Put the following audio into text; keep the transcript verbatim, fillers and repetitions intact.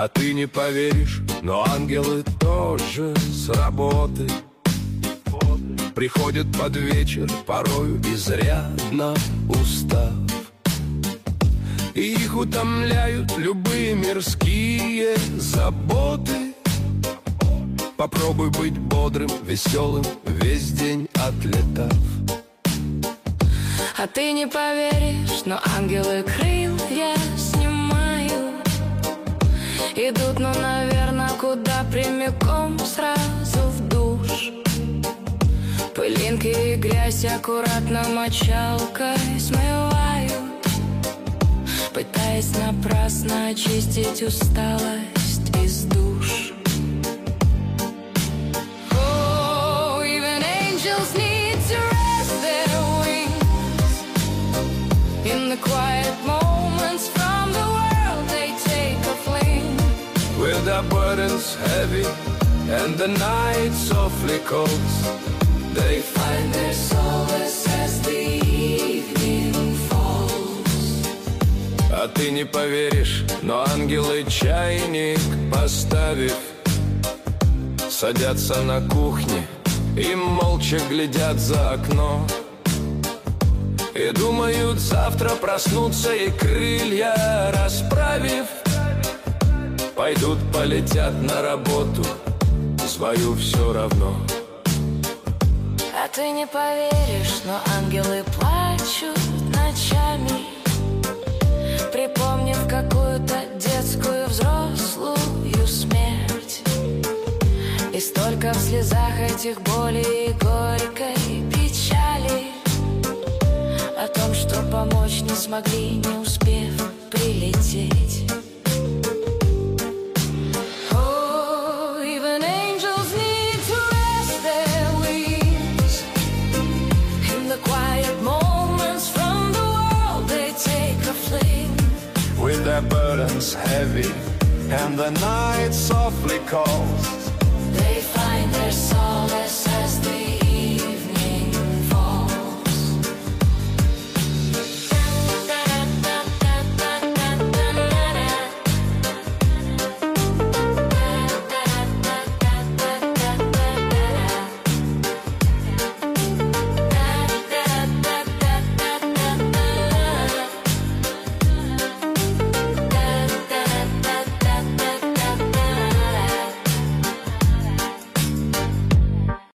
А ты не поверишь, но ангелы тоже с работы приходят под вечер, порою изрядно устав. И их утомляют любые мирские заботы. Попробуй быть бодрым, веселым, весь день отлетав. А ты не поверишь, но ангелы крылья снимают. Идут, ну, наверное, куда прямиком сразу в душ. Пылинки и грязь аккуратно мочалкой смывают, пытаясь напрасно очистить усталость из душ. Oh, even angels need to rest their wings. In the quiet moments from the world they take a fling. With their burdens heavy and the night softly calls, they find their solace as the evening falls. А ты не поверишь, но ангелы чайник поставив, садятся на кухне и молча глядят за окно. И думают завтра проснуться и крылья расправив, пойдут полетят на работу свою все равно. А ты не поверишь, но ангелы плачут ночами, припомнив какую-то детскую взрослую смерть. И столько в слезах этих болей и горькой печали о том, что помочь не смогли, не успев прилететь. With their burdens heavy and the night softly calls,